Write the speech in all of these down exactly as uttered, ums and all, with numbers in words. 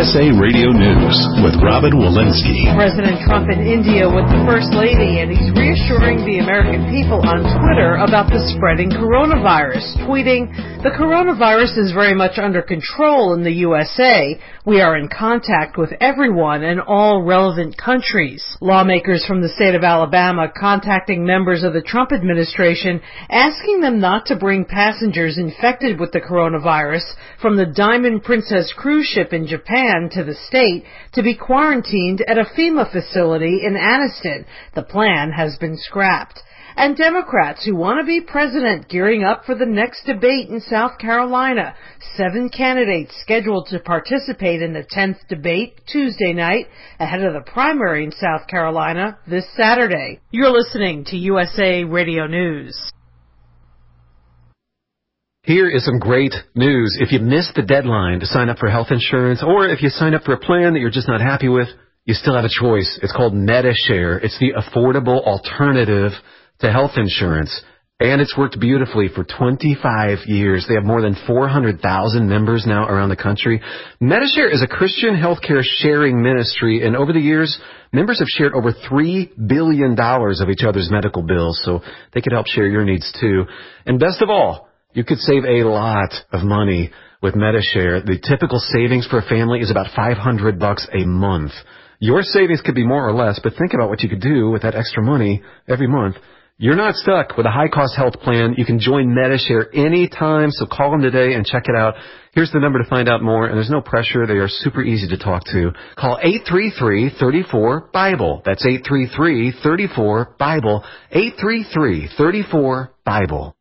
S A Radio News with Robin Walensky. President Trump in India with the First Lady, and he's reassuring the American people on Twitter about the spreading coronavirus, tweeting, "The coronavirus is very much under control in the U S A. We are in contact with everyone in all relevant countries." Lawmakers from the state of Alabama contacting members of the Trump administration, asking them not to bring passengers infected with the coronavirus from the Diamond Princess cruise ship in Japan to the state to be quarantined at a FEMA facility in Anniston. The plan has been scrapped. And Democrats who want to be president gearing up for the next debate in South Carolina. Seven candidates scheduled to participate in the tenth debate Tuesday night ahead of the primary in South Carolina this Saturday. You're listening to U S A Radio News. Here is some great news. If you missed the deadline to sign up for health insurance, or if you sign up for a plan that you're just not happy with, you still have a choice. It's called Medi-Share. It's the affordable alternative to health insurance, and it's worked beautifully for twenty-five years. They have more than four hundred thousand members now around the country. Medi-Share is a Christian healthcare sharing ministry, and over the years, members have shared over three billion dollars of each other's medical bills, so they could help share your needs too. And best of all, you could save a lot of money with Medi-Share. The typical savings for a family is about five hundred bucks a month. Your savings could be more or less, but think about what you could do with that extra money every month. You're not stuck with a high-cost health plan. You can join Medi-Share anytime, so call them today and check it out. Here's the number to find out more, and there's no pressure. They are super easy to talk to. Call eight three three, three four, BIBLE. That's eight three three, three four, BIBLE. eight three three, three four, BIBLE.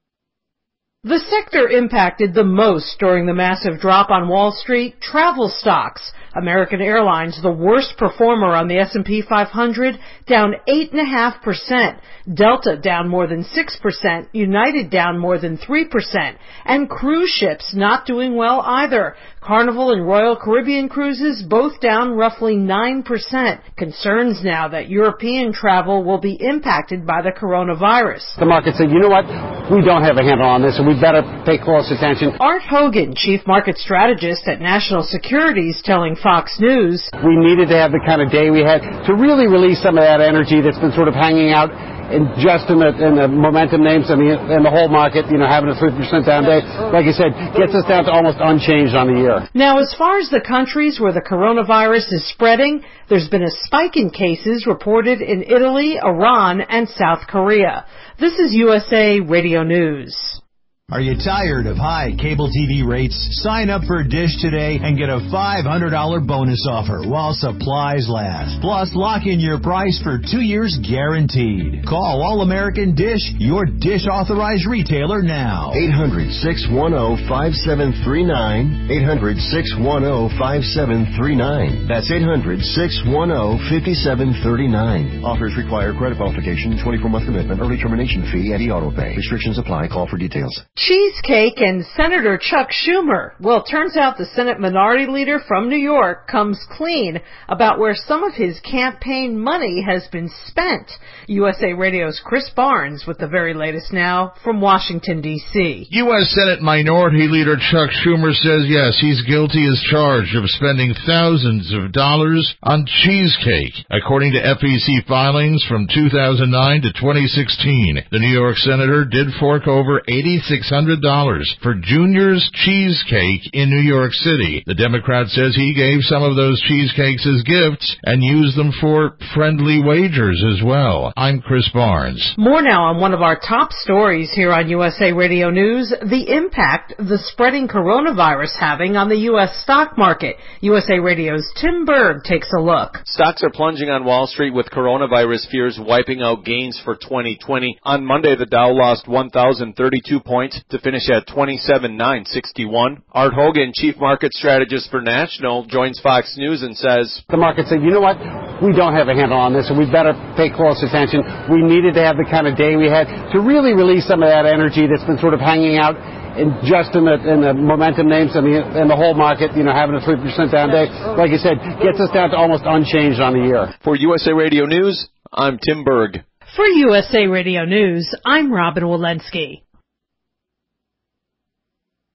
The sector impacted the most during the massive drop on Wall Street, travel stocks. American Airlines, the worst performer on the S and P five hundred, down eight point five percent. Delta down more than six percent. United down more than three percent. And cruise ships not doing well either. Carnival and Royal Caribbean cruises both down roughly nine percent. Concerns now that European travel will be impacted by the coronavirus. The market said, you know what, we don't have a handle on this and we better pay close attention. Art Hogan, chief market strategist at National Securities, telling Fox News, we needed to have the kind of day we had to really release some of that energy that's been sort of hanging out and just in the, in the momentum names and the, in the whole market, you know, having a three percent down day, like I said, gets us down to almost unchanged on the year. Now, as far as the countries where the coronavirus is spreading, there's been a spike in cases reported in Italy, Iran, and South Korea. This is U S A Radio News. Are you tired of high cable T V rates? Sign up for Dish today and get a five hundred dollars bonus offer while supplies last. Plus, lock in your price for two years guaranteed. Call All American Dish, your Dish authorized retailer now. eight hundred, six one zero, five seven three nine. eight hundred, six one zero, five seven three nine. That's eight hundred, six one zero, five seven three nine. Offers require credit qualification, twenty-four month commitment, early termination fee, and e-auto pay. Restrictions apply. Call for details. Cheesecake and Senator Chuck Schumer. Well, it turns out the Senate Minority Leader from New York comes clean about where some of his campaign money has been spent. U S A Radio's Chris Barnes with the very latest now from Washington, D C U S Senate Minority Leader Chuck Schumer says, yes, he's guilty as charged of spending thousands of dollars on cheesecake. According to F E C filings from two thousand nine to twenty sixteen, the New York Senator did fork over eight thousand six hundred dollars for Junior's Cheesecake in New York City. The Democrat says he gave some of those cheesecakes as gifts and used them for friendly wagers as well. I'm Chris Barnes. More now on one of our top stories here on U S A Radio News, the impact the spreading coronavirus having on the U S stock market. U S A Radio's Tim Berg takes a look. Stocks are plunging on Wall Street with coronavirus fears wiping out gains for twenty twenty. On Monday, the Dow lost one thousand thirty-two points to finish at twenty-seven thousand nine hundred sixty-one. Art Hogan, chief market strategist for National, joins Fox News and says, the market said, you know what, we don't have a handle on this and we better pay close attention. We needed to have the kind of day we had to really release some of that energy that's been sort of hanging out and just in the, in the momentum names and the, in the whole market, you know, having a three percent down day, like I said, gets us down to almost unchanged on the year. For U S A Radio News, I'm Tim Berg. For U S A Radio News, I'm Robin Walensky.